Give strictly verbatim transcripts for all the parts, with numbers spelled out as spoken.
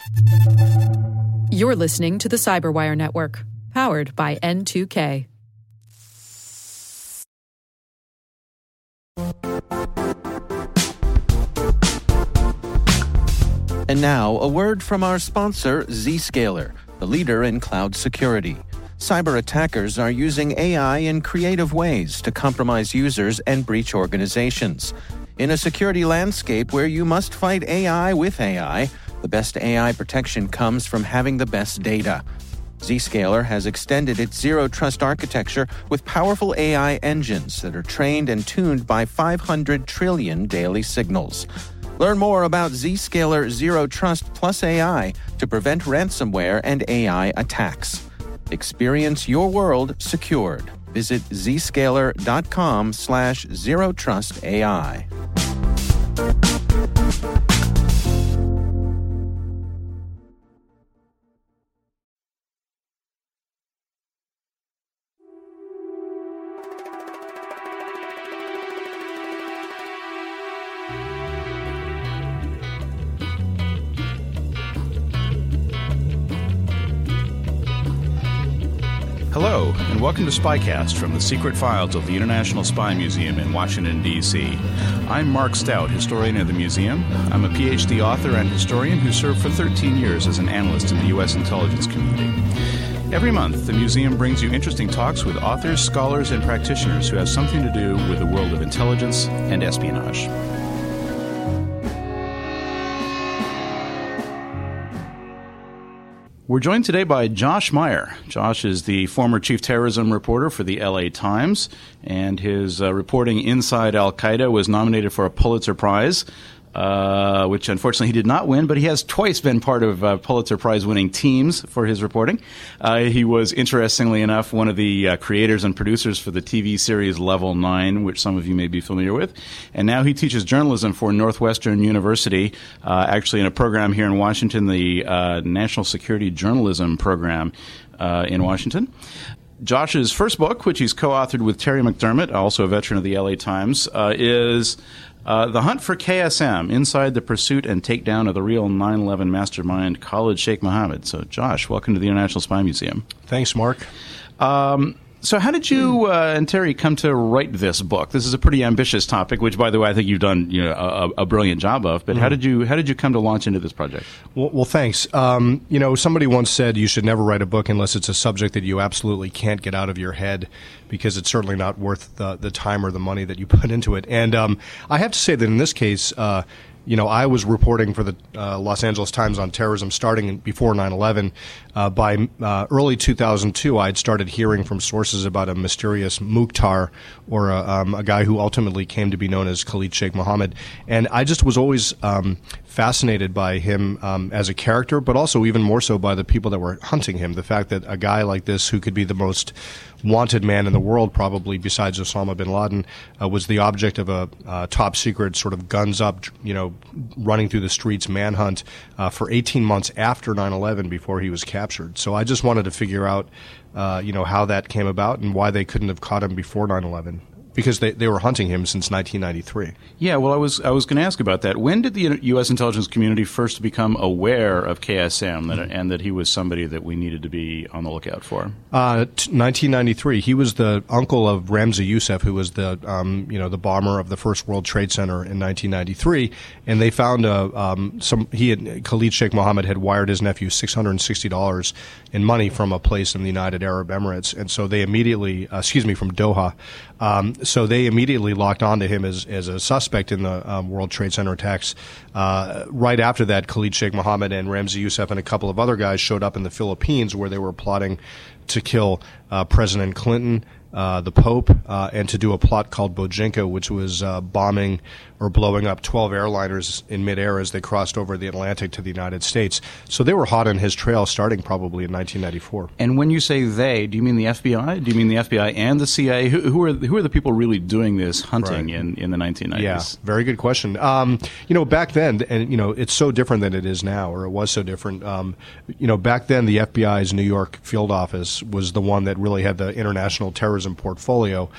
You're listening to the Cyberwire Network, powered by N two K. And now, a word from our sponsor, Zscaler, the leader in cloud security. Cyber attackers are using A I in creative ways to compromise users and breach organizations. In a security landscape where you must fight A I with A I, the best A I protection comes from having the best data. Zscaler has extended its zero-trust architecture with powerful A I engines that are trained and tuned by five hundred trillion daily signals. Learn more about Zscaler Zero Trust Plus A I to prevent ransomware and A I attacks. Experience your world secured. Visit zscaler.com slash zero trust AI. Hello, and welcome to SpyCast from the secret files of the International Spy Museum in Washington, D C I'm Mark Stout, historian of the museum. I'm a P H D author and historian who served for thirteen years as an analyst in the U S intelligence community. Every month, the museum brings you interesting talks with authors, scholars, and practitioners who have something to do with the world of intelligence and espionage. We're joined today by Josh Meyer. Josh is the former chief terrorism reporter for the L A Times, and his uh, reporting inside Al-Qaeda was nominated for a Pulitzer Prize, uh, which unfortunately he did not win, but he has twice been part of uh, Pulitzer Prize-winning teams for his reporting. Uh, he was, interestingly enough, one of the uh, creators and producers for the T V series Level nine, which some of you may be familiar with. And now he teaches journalism for Northwestern University, uh, actually in a program here in Washington, the uh, National Security Journalism Program uh, in Washington. Josh's first book, which he's co-authored with Terry McDermott, also a veteran of the L A Times, uh, is uh, The Hunt for K S M, Inside the Pursuit and Takedown of the Real nine eleven Mastermind, Khalid Sheikh Mohammed. So, Josh, welcome to the International Spy Museum. Thanks, Mark. Um, so how did you uh, and Terry come to write this book? This is a pretty ambitious topic, which, by the way, I think you've done you know, a, a brilliant job of. But mm-hmm. how did you how did you come to launch into this project? Well, well thanks. Um, you know, somebody once said you should never write a book unless it's a subject that you absolutely can't get out of your head, because it's certainly not worth the, the time or the money that you put into it. And um, I have to say that in this case, uh, you know, I was reporting for the uh, Los Angeles Times on terrorism starting before nine eleven. Uh, by uh, early two thousand two, I'd started hearing from sources about a mysterious Mukhtar, or a, um, a guy who ultimately came to be known as Khalid Sheikh Mohammed. And I just was always um, fascinated by him um, as a character, but also even more so by the people that were hunting him. The fact that a guy like this, who could be the most wanted man in the world, probably besides Osama bin Laden, uh, was the object of a uh, top secret sort of guns up, you know, running through the streets manhunt uh, for eighteen months after nine eleven before he was captured. So I just wanted to figure out, uh, you know, how that came about and why they couldn't have caught him before nine eleven. Because they, they were hunting him since nineteen ninety-three. Yeah, well, I was I was going to ask about that. When did the U S intelligence community first become aware of K S M that, and that he was somebody that we needed to be on the lookout for? Uh, t- nineteen ninety-three. He was the uncle of Ramzi Youssef, who was the um, you know the bomber of the First World Trade Center in nineteen ninety-three. And they found a um, some he had Khalid Sheikh Mohammed had wired his nephew six hundred sixty dollars in money from a place in the United Arab Emirates, and so they immediately uh, excuse me from Doha. Um, so they immediately locked onto him as, as a suspect in the um, World Trade Center attacks. Uh, right after that, Khalid Sheikh Mohammed and Ramzi Youssef and a couple of other guys showed up in the Philippines, where they were plotting to kill uh, President Clinton, uh, the Pope, uh, and to do a plot called Bojinka, which was uh, bombing or blowing up twelve airliners in midair as they crossed over the Atlantic to the United States. So they were hot on his trail starting probably in nineteen ninety-four. And when you say they, do you mean the F B I? Do you mean the F B I and the C I A? Who, who are who are the people really doing this hunting right. in, in the nineteen nineties? Yeah, very good question. Um, you know, back then, and you know, it's so different than it is now, or it was so different. Um, you know, back then, the F B I's New York field office was the one that really had the international terrorism portfolio.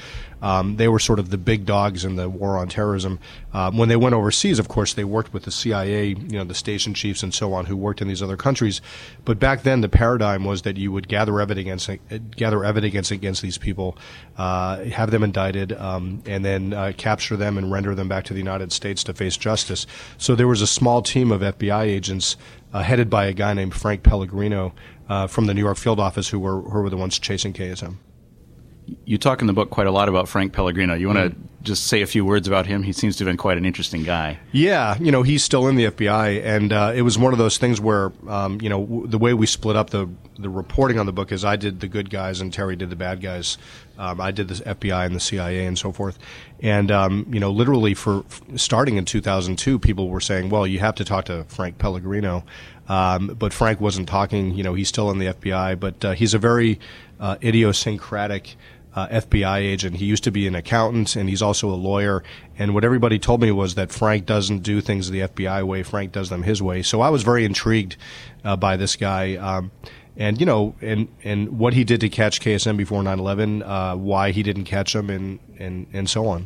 Um, they were sort of the big dogs in the war on terrorism. Um, when they went overseas, of course, they worked with the C I A, you know, the station chiefs and so on, who worked in these other countries. But back then, the paradigm was that you would gather evidence, gather evidence against these people, uh, have them indicted, um, and then uh, capture them and render them back to the United States to face justice. So there was a small team of F B I agents uh, headed by a guy named Frank Pellegrino uh, from the New York field office, who were who were the ones chasing K S M. You talk in the book quite a lot about Frank Pellegrino. You want to mm. just say a few words about him? He seems to have been quite an interesting guy. Yeah, you know, he's still in the F B I, and uh, it was one of those things where, um, you know, w- the way we split up the the reporting on the book is I did the good guys and Terry did the bad guys. Um, I did the F B I and the C I A and so forth. And, um, you know, literally for f- starting in two thousand two, people were saying, well, you have to talk to Frank Pellegrino. Um, but Frank wasn't talking. You know, he's still in the F B I, but uh, he's a very uh, idiosyncratic Uh, F B I agent. He used to be an accountant, and he's also a lawyer. And what everybody told me was that Frank doesn't do things the F B I way. Frank does them his way. So I was very intrigued uh, by this guy. Um, and, you know, and, and what he did to catch K S M before nine eleven, uh, why he didn't catch him, and, and, and so on.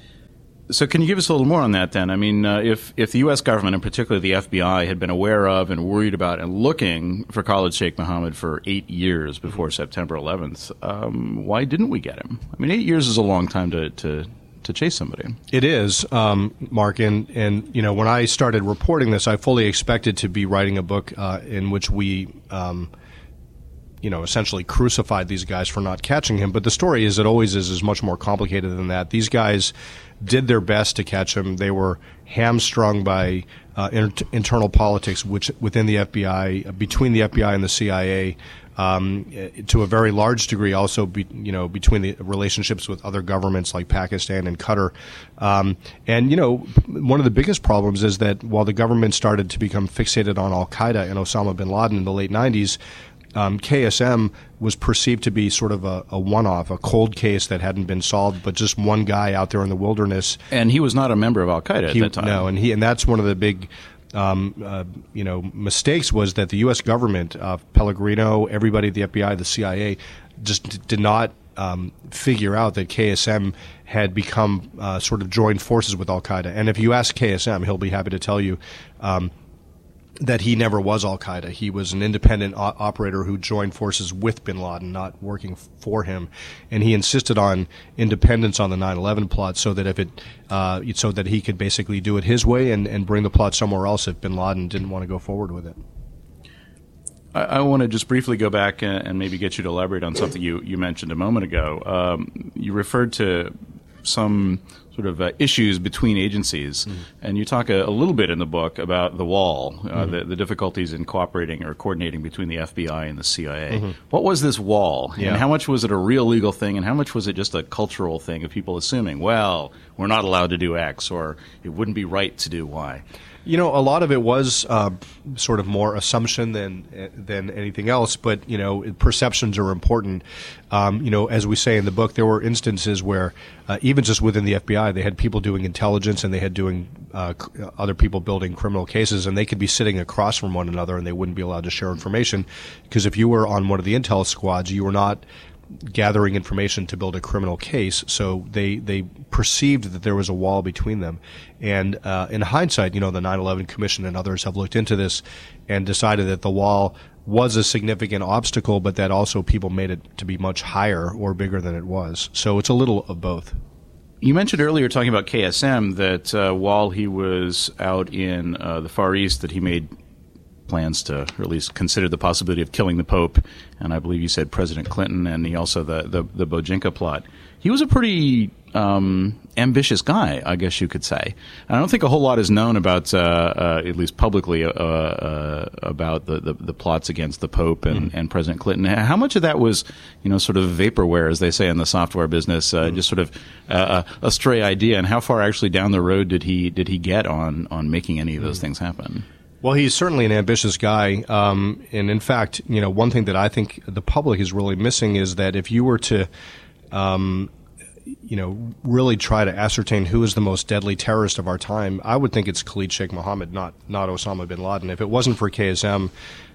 So can you give us a little more on that then? I mean, uh, if, if the U S government, and particularly the F B I, had been aware of and worried about and looking for Khalid Sheikh Mohammed for eight years before September eleventh, um, why didn't we get him? I mean, eight years is a long time to, to, to chase somebody. It is, um, Mark, and, and, you know, when I started reporting this, I fully expected to be writing a book uh, in which we um, you know, essentially crucified these guys for not catching him. But the story, as it always is, is much more complicated than that. These guys did their best to catch him. They were hamstrung by uh, inter- internal politics, which within the F B I, between the F B I and the C I A, um, to a very large degree, also be, you know, between the relationships with other governments like Pakistan and Qatar. Um, and you know, one of the biggest problems is that while the government started to become fixated on Al Qaeda and Osama bin Laden in the late nineties. Um, K S M was perceived to be sort of a, a one-off, a cold case that hadn't been solved, but just one guy out there in the wilderness. And he was not a member of Al Qaeda at he, that time. No, and he and that's one of the big, um, uh, you know, mistakes was that the U S government, uh, Pellegrino, everybody at the F B I, the C I A, just did not um, figure out that K S M had become uh, sort of joined forces with Al Qaeda. And if you ask K S M, he'll be happy to tell you. Um, that he never was Al Qaeda. He was an independent o- operator who joined forces with bin Laden, not working f- for him. And he insisted on independence on the nine eleven plot, so that if it, uh, so that he could basically do it his way and, and bring the plot somewhere else if bin Laden didn't want to go forward with it. I, I want to just briefly go back and, and maybe get you to elaborate on something you, you mentioned a moment ago. Um, you referred to some sort of uh, issues between agencies. Mm-hmm. And you talk a, a little bit in the book about the wall, uh, mm-hmm. the, the difficulties in cooperating or coordinating between the F B I and the C I A. Mm-hmm. What was this wall? Yeah. And how much was it a real legal thing, and how much was it just a cultural thing of people assuming, well, we're not allowed to do X, or it wouldn't be right to do Y? You know, a lot of it was uh, sort of more assumption than than anything else, but, you know, perceptions are important. Um, you know, as we say in the book, there were instances where uh, even just within the F B I, they had people doing intelligence and they had doing uh, other people building criminal cases, and they could be sitting across from one another and they wouldn't be allowed to share information, because if you were on one of the intel squads, you were not gathering information to build a criminal case, so they they perceived that there was a wall between them. And uh, in hindsight, you know, the nine eleven Commission and others have looked into this and decided that the wall was a significant obstacle, but that also people made it to be much higher or bigger than it was. So it's a little of both. You mentioned earlier, talking about K S M, that uh, while he was out in uh, the Far East, that he made plans to, or at least considered the possibility of killing the Pope, and I believe you said President Clinton, and he also the, the, the Bojinka plot. He was a pretty um, ambitious guy, I guess you could say. I don't think a whole lot is known about, uh, uh, at least publicly, uh, uh, about the, the, the plots against the Pope and, mm-hmm. and President Clinton. How much of that was, you know, sort of vaporware, as they say in the software business, uh, mm-hmm. just sort of uh, a stray idea, and how far actually down the road did he did he get on on making any of those mm-hmm. things happen? Well, he's certainly an ambitious guy, um, and in fact, you know, one thing that I think the public is really missing is that if you were to, um, you know, really try to ascertain who is the most deadly terrorist of our time, I would think it's Khalid Sheikh Mohammed, not not Osama bin Laden. If it wasn't for K S M,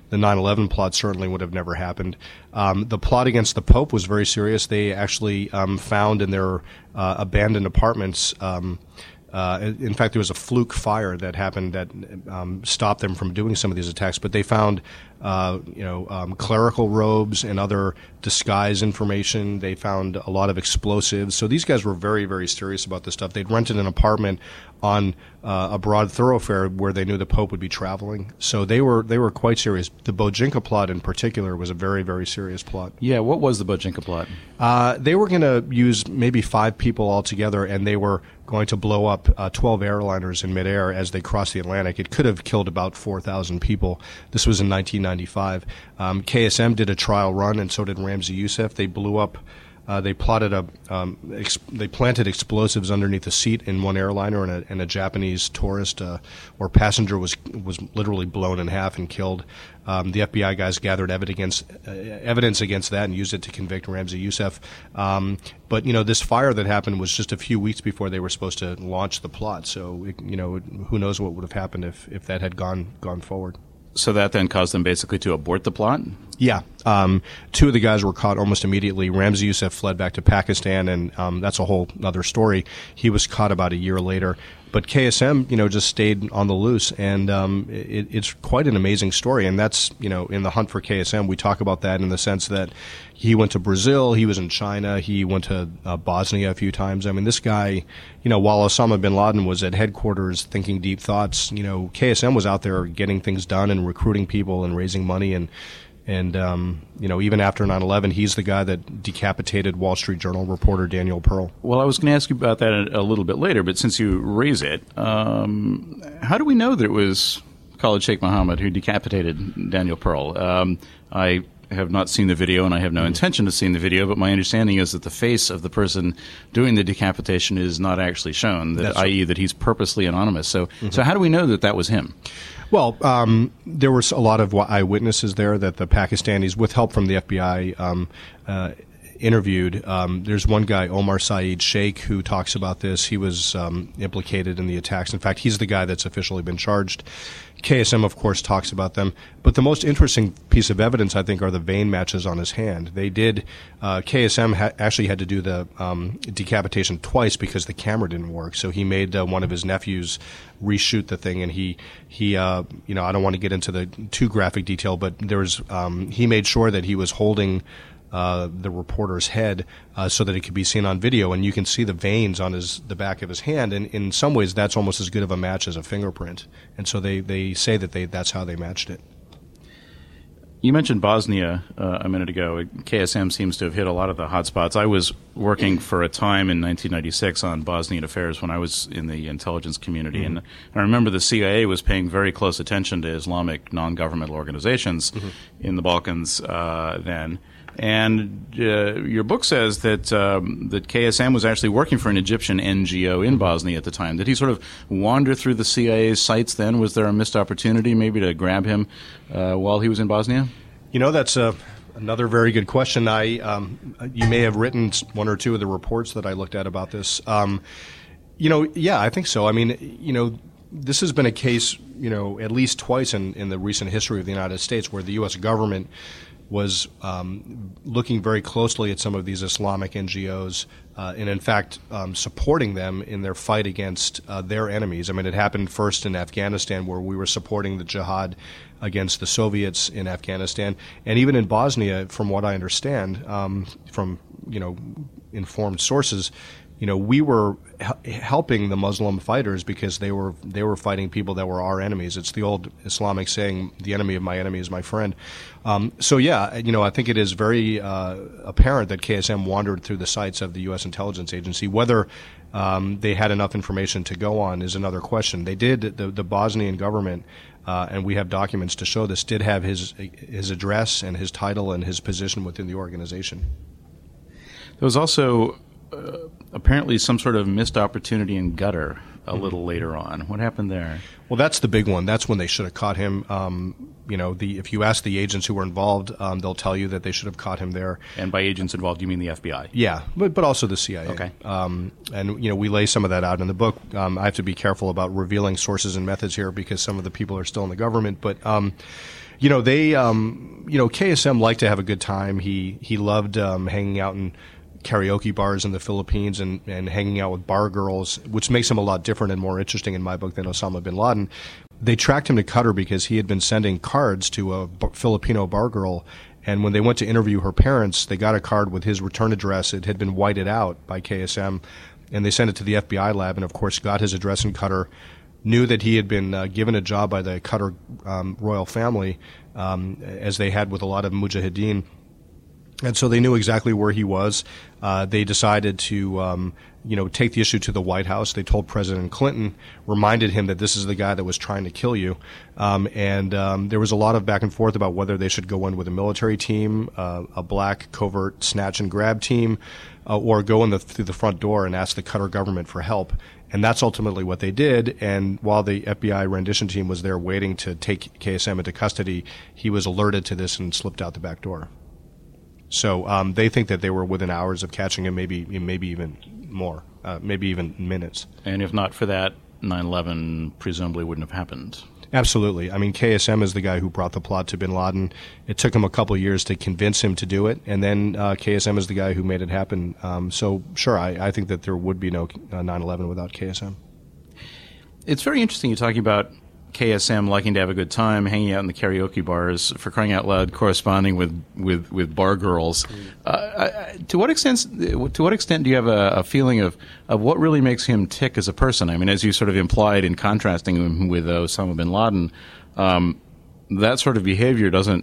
the nine eleven plot certainly would have never happened. Um, the plot against the Pope was very serious. They actually um, found in their uh, abandoned apartments. Um, Uh, in fact, there was a fluke fire that happened that um, stopped them from doing some of these attacks. But they found, uh, you know, um, clerical robes and other disguise information. They found a lot of explosives. So these guys were very, very serious about this stuff. They'd rented an apartment on uh, a broad thoroughfare where they knew the Pope would be traveling. So they were they were quite serious. The Bojinka plot in particular was a very, very serious plot. Yeah, what was the Bojinka plot? Uh, they were going to use maybe five people altogether, and they were going to blow up uh, twelve airliners in midair as they crossed the Atlantic. It could have killed about four thousand people. This was in nineteen ninety-five. Um, K S M did a trial run, and so did Ramzi Youssef. They blew up. Uh, they plotted a. Um, ex- they planted explosives underneath a seat in one airliner, and a, and a Japanese tourist uh, or passenger was was literally blown in half and killed. Um, the F B I guys gathered evidence uh, evidence against that and used it to convict Ramzi Youssef. Um, but you know, this fire that happened was just a few weeks before they were supposed to launch the plot. So it, you know, who knows what would have happened if, if that had gone gone forward. So that then caused them basically to abort the plot? Yeah. Um, two of the guys were caught almost immediately. Ramzi Youssef fled back to Pakistan, and um, that's a whole other story. He was caught about a year later. But K S M, you know, just stayed on the loose, and um, it, it's quite an amazing story. And that's, you know, in the hunt for K S M, we talk about that in the sense that he went to Brazil, he was in China, he went to uh, Bosnia a few times. I mean, this guy, you know, while Osama bin Laden was at headquarters thinking deep thoughts, you know, K S M was out there getting things done and recruiting people and raising money. And, and um, you know, even after nine eleven, he's the guy that decapitated Wall Street Journal reporter Daniel Pearl. Well, I was going to ask you about that a, a little bit later, but since you raise it, um, how do we know that it was Khalid Sheikh Mohammed who decapitated Daniel Pearl? Um, I have not seen the video, and I have no intention of seeing the video, but my understanding is that the face of the person doing the decapitation is not actually shown, that, that is, that he's purposely anonymous. So, mm-hmm. so how do we know that that was him? Well, um, there were a lot of eyewitnesses there that the Pakistanis, with help from the F B I, um, uh, interviewed. Um, there's one guy, Omar Saeed Sheikh, who talks about this. He was um, implicated in the attacks. In fact, he's the guy that's officially been charged. K S M, of course, talks about them. But the most interesting piece of evidence, I think, are the vein matches on his hand. They did, uh, K S M ha- actually had to do the um, decapitation twice because the camera didn't work. So he made uh, one of his nephews reshoot the thing, and he, he uh, you know, I don't want to get into the too graphic detail, but there was, um, he made sure that he was holding Uh, the reporter's head uh, so that it could be seen on video, and you can see the veins on his the back of his hand, and in some ways that's almost as good of a match as a fingerprint, and so they, they say that they that's how they matched it. You mentioned Bosnia uh, a minute ago. K S M seems to have hit a lot of the hot spots. I was working for a time in nineteen ninety-six on Bosnian affairs when I was in the intelligence community, mm-hmm. and I remember the C I A was paying very close attention to Islamic non-governmental organizations mm-hmm. in the Balkans uh, then. And uh, your book says that um, that K S M was actually working for an Egyptian N G O in Bosnia at the time. Did he sort of wander through the C I A's sites then? Was there a missed opportunity maybe to grab him uh, while he was in Bosnia? You know, that's a, another very good question. I um, you may have written one or two of the reports that I looked at about this. Um, you know, yeah, I think so. I mean, you know, this has been a case, you know, at least twice in, in the recent history of the United States where the U S government was um, looking very closely at some of these Islamic N G Os uh, and, in fact, um, supporting them in their fight against uh, their enemies. I mean, it happened first in Afghanistan where we were supporting the jihad against the Soviets in Afghanistan. And even in Bosnia, from what I understand, um, from, you know, informed sources, you know, we were h- helping the Muslim fighters because they were they were fighting people that were our enemies. It's the old Islamic saying, "The enemy of my enemy is my friend." Um, so, yeah, you know, I think it is very uh, apparent that K S M wandered through the sites of the U S intelligence agency. Whether um, they had enough information to go on is another question. They did. The, the Bosnian government, uh, and we have documents to show this, did have his his address and his title and his position within the organization. There was also Uh, apparently some sort of missed opportunity in Qatar a mm-hmm. little later on. What happened there? Well, that's the big one. That's when they should have caught him. Um, you know, the if you ask the agents who were involved, um, they'll tell you that they should have caught him there. And by agents involved, you mean the F B I? Yeah, but but also the C I A. Okay. Um, and, you know, we lay some of that out in the book. Um, I have to be careful about revealing sources and methods here because some of the people are still in the government. But, um, you know, they, um, you know, K S M liked to have a good time. He he loved um, hanging out in karaoke bars in the Philippines and, and hanging out with bar girls, which makes him a lot different and more interesting in my book than Osama bin Laden. They tracked him to Qatar because he had been sending cards to a b- Filipino bar girl, and when they went to interview her parents, they got a card with his return address. It had been whited out by K S M, and they sent it to the F B I lab and, of course, got his address in Qatar, knew that he had been uh, given a job by the Qatar um, royal family, um, as they had with a lot of mujahideen. And so they knew exactly where he was. Uh, they decided to, um, you know, take the issue to the White House. They told President Clinton, reminded him that this is the guy that was trying to kill you. Um, and um, there was a lot of back and forth about whether they should go in with a military team, uh, a black covert snatch and grab team, uh, or go in the, through the front door and ask the Qatar government for help. And that's ultimately what they did. And while the F B I rendition team was there waiting to take K S M into custody, he was alerted to this and slipped out the back door. So um, they think that they were within hours of catching him, maybe maybe even more, uh, maybe even minutes. And if not for that, nine eleven presumably wouldn't have happened. Absolutely. I mean, K S M is the guy who brought the plot to bin Laden. It took him a couple of years to convince him to do it, and then uh, K S M is the guy who made it happen. Um, so, sure, I, I think that there would be no uh, nine eleven without K S M. It's very interesting you're talking about K S M liking to have a good time, hanging out in the karaoke bars, for crying out loud, corresponding with, with, with bar girls. Uh, I, to what extent to what extent do you have a, a feeling of, of what really makes him tick as a person? I mean, as you sort of implied in contrasting him with Osama bin Laden, um, that sort of behavior doesn't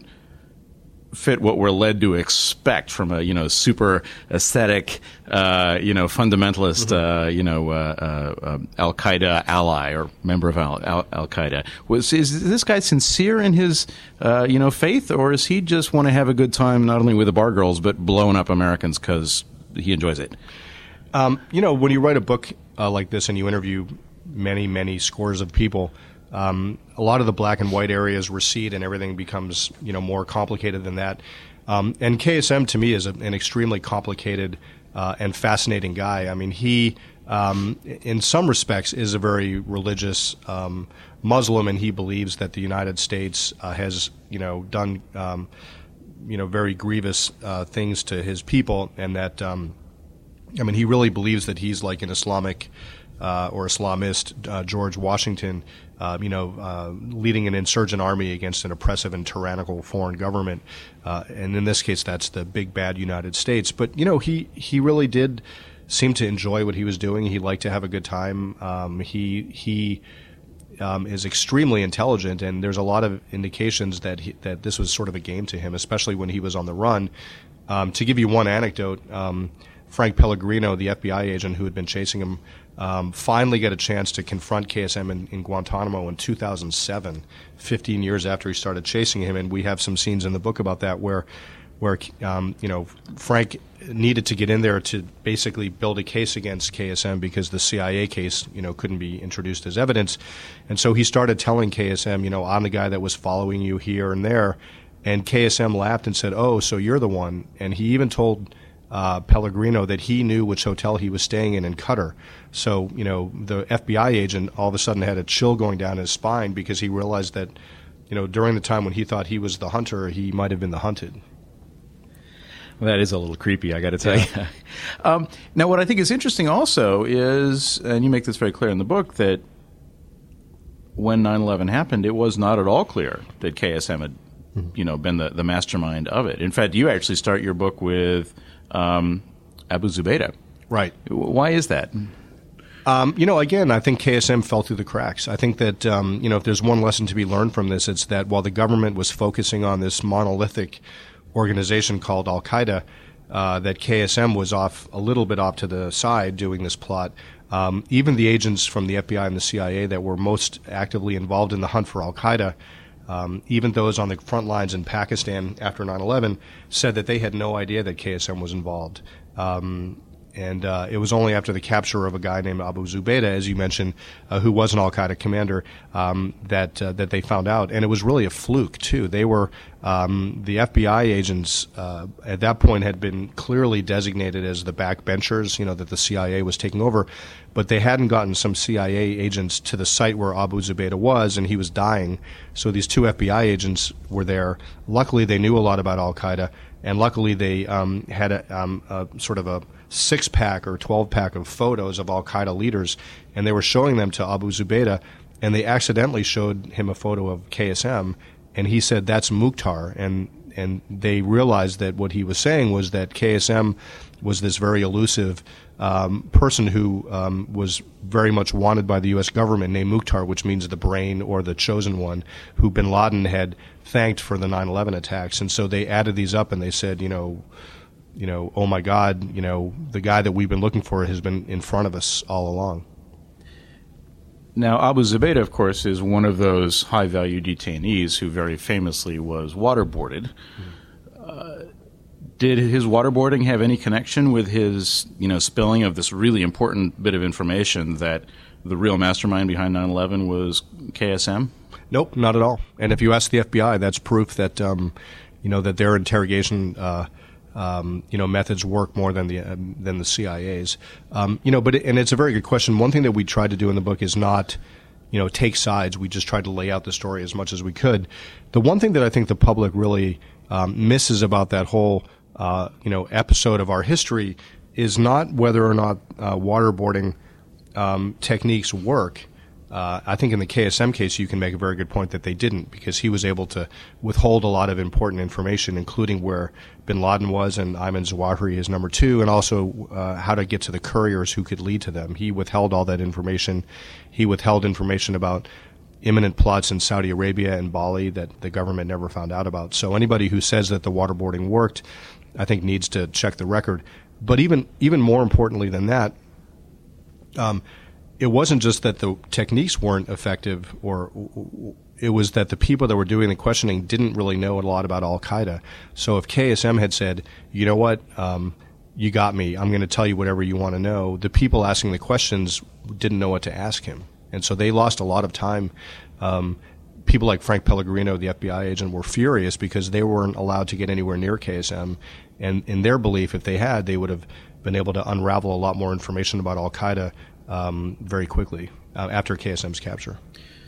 fit what we're led to expect from a, you know, super aesthetic, uh, you know, fundamentalist, mm-hmm. uh, you know, uh, uh, Al Qaeda ally or member of Al, Al, Al Qaeda. Was is this guy sincere in his, uh, you know, faith, or does he just want to have a good time not only with the bar girls but blowing up Americans because he enjoys it? Um, you know, when you write a book uh, like this and you interview many, many scores of people, Um, a lot of the black and white areas recede and everything becomes, you know, more complicated than that. Um, and K S M to me is a, an extremely complicated uh, and fascinating guy. I mean, he, um, in some respects, is a very religious um, Muslim, and he believes that the United States uh, has, you know, done, um, you know, very grievous uh, things to his people, and that, um, I mean, he really believes that he's like an Islamic uh, or Islamist uh, George Washington. Uh, you know, uh, leading an insurgent army against an oppressive and tyrannical foreign government. Uh, and in this case, that's the big bad United States. But, you know, he, he really did seem to enjoy what he was doing. He liked to have a good time. Um, he he um, is extremely intelligent, and there's a lot of indications that he, that this was sort of a game to him, especially when he was on the run. Um, to give you one anecdote, um, Frank Pellegrino, the F B I agent who had been chasing him, Um, finally got a chance to confront K S M in, in Guantanamo in two thousand seven, fifteen years after he started chasing him, and we have some scenes in the book about that where, where um, you know, Frank needed to get in there to basically build a case against K S M because the C I A case, you know, couldn't be introduced as evidence, and so he started telling K S M, you know, I'm the guy that was following you here and there, and K S M laughed and said, oh, so you're the one, and he even told Uh, Pellegrino that he knew which hotel he was staying in in Qatar. So, you know, the F B I agent all of a sudden had a chill going down his spine because he realized that, you know, during the time when he thought he was the hunter, he might have been the hunted. Well, that is a little creepy, I got to tell yeah. you. um, now, what I think is interesting also is, and you make this very clear in the book, that when nine eleven happened, it was not at all clear that K S M had, you know, been the, the mastermind of it. In fact, you actually start your book with Um, Abu Zubaydah. Right. Why is that? Um, you know, again, I think K S M fell through the cracks. I think that, um, you know, if there's one lesson to be learned from this, it's that while the government was focusing on this monolithic organization called Al Qaeda, uh, that K S M was off a little bit off to the side doing this plot. Um, even the agents from the F B I and the C I A that were most actively involved in the hunt for Al Qaeda, Um, even those on the front lines in Pakistan after nine eleven said that they had no idea that K S M was involved. Um, and uh, it was only after the capture of a guy named Abu Zubaydah, as you mentioned, uh, who was an Al-Qaeda commander, um, that uh, that they found out. And it was really a fluke, too. They were, um, the F B I agents uh, at that point had been clearly designated as the backbenchers, you know, that the C I A was taking over. But they hadn't gotten some C I A agents to the site where Abu Zubaydah was, and he was dying. So these two F B I agents were there. Luckily, they knew a lot about Al-Qaeda. And luckily, they um, had a, um, a sort of a six-pack or twelve-pack of photos of Al-Qaeda leaders, and they were showing them to Abu Zubaydah, and they accidentally showed him a photo of K S M, and he said, that's Mukhtar. And, and they realized that what he was saying was that K S M was this very elusive um, person who um, was very much wanted by the U S government, named Mukhtar, which means the brain or the chosen one, who bin Laden had thanked for the nine eleven attacks. And so they added these up, and they said, you know, you know, oh my God, you know, the guy that we've been looking for has been in front of us all along. Now, Abu Zubaydah, of course, is one of those high-value detainees who very famously was waterboarded. Mm-hmm. Uh, did his waterboarding have any connection with his, you know, spilling of this really important bit of information that the real mastermind behind nine eleven was K S M? Nope, not at all. And if you ask the F B I, that's proof that, um, you know, that their interrogation, uh, um, you know, methods work more than the um, than the C I A's. Um, you know, but it, and it's a very good question. One thing that we tried to do in the book is not, you know, take sides. We just tried to lay out the story as much as we could. The one thing that I think the public really um, misses about that whole, uh, you know, episode of our history is not whether or not uh, waterboarding um, techniques work. Uh, I think in the K S M case, you can make a very good point that they didn't, because he was able to withhold a lot of important information, including where bin Laden was and Ayman Zawahiri, his number two, and also uh, how to get to the couriers who could lead to them. He withheld all that information. He withheld information about imminent plots in Saudi Arabia and Bali that the government never found out about. So anybody who says that the waterboarding worked, I think needs to check the record. But even even more importantly than that, um, it wasn't just that the techniques weren't effective, or it was that the people that were doing the questioning didn't really know a lot about Al-Qaeda. So if K S M had said, you know what, um, you got me, I'm going to tell you whatever you want to know, the people asking the questions didn't know what to ask him. And so they lost a lot of time. Um, people like Frank Pellegrino, the F B I agent, were furious because they weren't allowed to get anywhere near K S M. And in their belief, if they had, they would have been able to unravel a lot more information about Al-Qaeda Um, very quickly uh, after K S M's capture.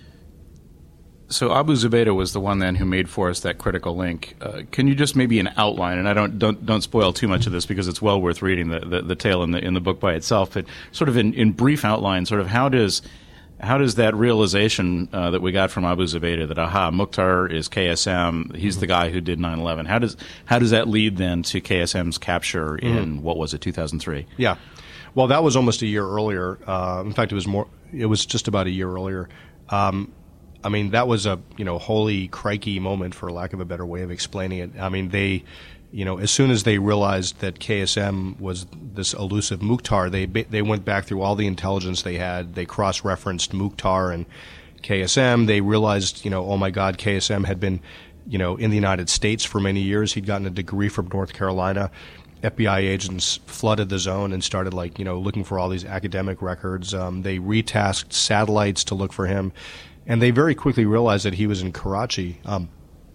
So Abu Zubaydah was the one then who made for us that critical link. Uh, can you just maybe an outline, and I don't don't don't spoil too much of this because it's well worth reading the, the, the tale in the in the book by itself, but sort of in, in brief outline, sort of how does how does that realization uh, that we got from Abu Zubaydah that aha, Mukhtar is K S M, he's mm-hmm. the guy who did nine eleven. How does how does that lead then to K S M's capture in mm-hmm. what was it, two thousand three? Yeah. Well, that was almost a year earlier. Uh, in fact, it was more. It was just about a year earlier. Um, I mean, that was a you know holy crikey moment, for lack of a better way of explaining it. I mean, they, you know, as soon as they realized that K S M was this elusive Mukhtar, they they went back through all the intelligence they had. They cross-referenced Mukhtar and K S M. They realized, you know, oh my God, K S M had been, you know, in the United States for many years. He'd gotten a degree from North Carolina. F B I agents flooded the zone and started, like, you know, looking for all these academic records. Um, they retasked satellites to look for him, and they very quickly realized that he was in Karachi. Um,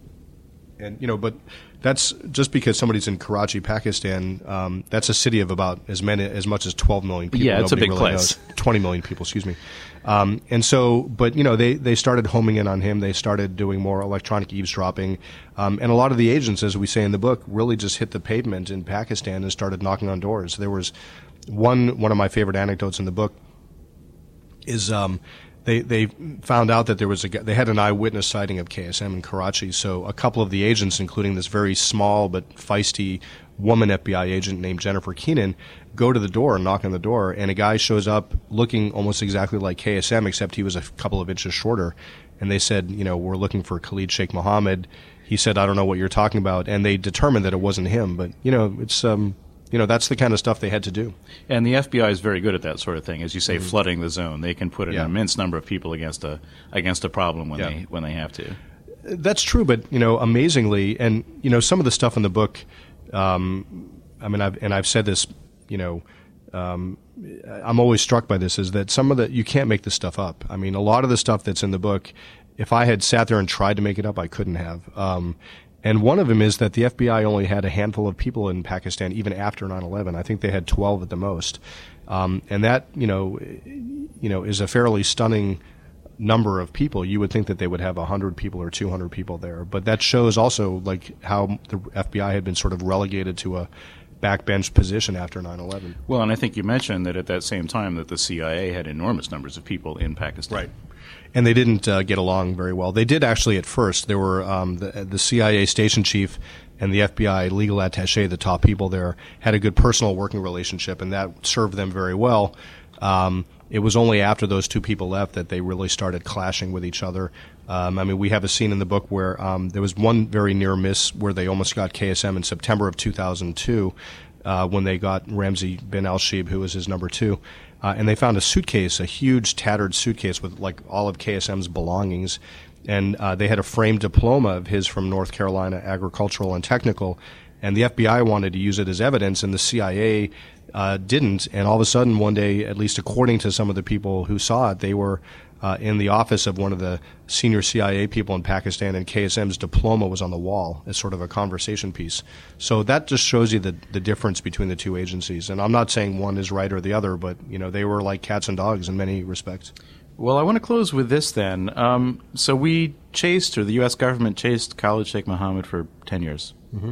and you know, but that's just because somebody's in Karachi, Pakistan. Um, that's a city of about as many, as much as twelve million people. Yeah, it's Nobody a big really place. Knows. twenty million people, excuse me. Um, and so, but, you know, they, they started homing in on him. They started doing more electronic eavesdropping. Um, and a lot of the agents, as we say in the book, really just hit the pavement in Pakistan and started knocking on doors. There was one, one of my favorite anecdotes in the book is, um, they, they found out that there was a, they had an eyewitness sighting of K S M in Karachi. So a couple of the agents, including this very small but feisty woman F B I agent named Jennifer Keenan, go to the door and knock on the door, and a guy shows up looking almost exactly like K S M, except he was a couple of inches shorter. And they said, you know, we're looking for Khalid Sheikh Mohammed. He said, I don't know what you're talking about. And they determined that it wasn't him. But, you know, it's, um, you know, that's the kind of stuff they had to do. And the F B I is very good at that sort of thing. As you say, mm-hmm. flooding the zone. They can put an yeah. immense number of people against a against a problem when yeah. they when they have to. That's true, but, you know, amazingly, and, you know, some of the stuff in the book, um, I mean, I've, and I've said this, you know, um, I'm always struck by this, is that some of the, you can't make this stuff up. I mean, a lot of the stuff that's in the book, if I had sat there and tried to make it up, I couldn't have. Um, and one of them is that the F B I only had a handful of people in Pakistan even after nine eleven. I think they had twelve at the most. Um, and that, you know, you know, is a fairly stunning number of people. You would think that they would have one hundred people or two hundred people there. But that shows also like how the F B I had been sort of relegated to a backbench position after nine eleven. Well, and I think you mentioned that at that same time that the C I A had enormous numbers of people in Pakistan. Right. And they didn't uh, get along very well. They did actually at first. There were um, the, the C I A station chief and the F B I legal attaché, the top people there, had a good personal working relationship, and that served them very well. Um, it was only after those two people left that they really started clashing with each other. Um, I mean, we have a scene in the book where um, there was one very near miss where they almost got K S M in September of two thousand two uh, when they got Ramzi bin al-Shibh, who was his number two. Uh, and they found a suitcase, a huge tattered suitcase with like all of K S M's belongings. And uh, they had a framed diploma of his from North Carolina Agricultural and Technical. And the F B I wanted to use it as evidence, and the C I A uh, didn't. And all of a sudden, one day, at least according to some of the people who saw it, they were uh, in the office of one of the senior C I A people in Pakistan, and K S M's diploma was on the wall as sort of a conversation piece. So that just shows you the, the difference between the two agencies. And I'm not saying one is right or the other, but you know they were like cats and dogs in many respects. Well, I want to close with this then. Um, so we chased, or the U S government chased Khalid Sheikh Mohammed for ten years. Mm-hmm.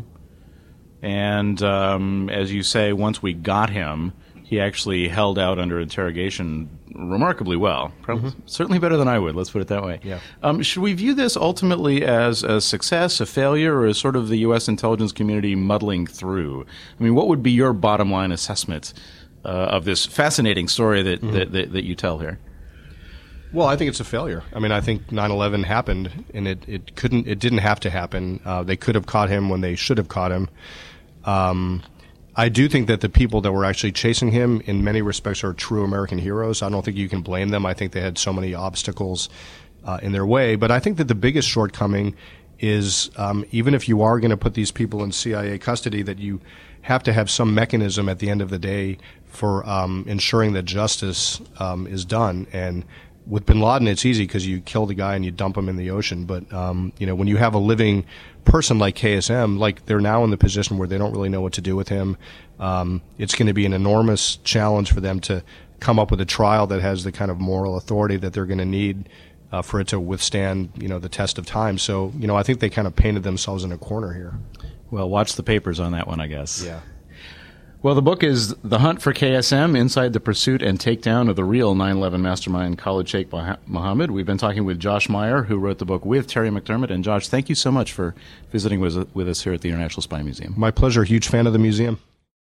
And um, as you say, once we got him, he actually held out under interrogation remarkably well. Probably, mm-hmm. Certainly better than I would, let's put it that way. Yeah. Um, should we view this ultimately as a success, a failure, or as sort of the U S intelligence community muddling through? I mean, what would be your bottom line assessment uh, of this fascinating story that, mm-hmm. that, that, that you tell here? Well, I think it's a failure. I mean, I think nine eleven happened, and it, it couldn't, it didn't have to happen. Uh, they could have caught him when they should have caught him. Um, I do think that the people that were actually chasing him, in many respects, are true American heroes. I don't think you can blame them. I think they had so many obstacles uh, in their way. But I think that the biggest shortcoming is, um, even if you are going to put these people in C I A custody, that you have to have some mechanism at the end of the day for um, ensuring that justice um, is done. And with bin Laden, it's easy because you kill the guy and you dump him in the ocean. But, um, you know, when you have a living person like K S M, like they're now in the position where they don't really know what to do with him, um, it's going to be an enormous challenge for them to come up with a trial that has the kind of moral authority that they're going to need uh, for it to withstand, you know, the test of time. So, you know, I think they kind of painted themselves in a corner here. Well, watch the papers on that one, I guess. Yeah. Well, the book is The Hunt for K S M, Inside the Pursuit and Takedown of the Real nine eleven Mastermind, Khalid Sheikh Mohammed. We've been talking with Josh Meyer, who wrote the book with Terry McDermott. And Josh, thank you so much for visiting with, with us here at the International Spy Museum. My pleasure. Huge fan of the museum.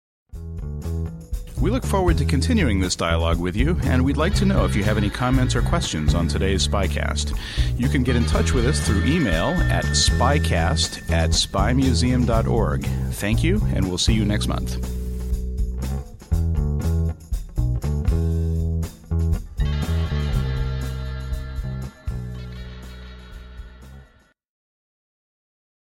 We look forward to continuing this dialogue with you, and we'd like to know if you have any comments or questions on today's Spycast. You can get in touch with us through email at spycast at spy museum dot org. Thank you, and we'll see you next month.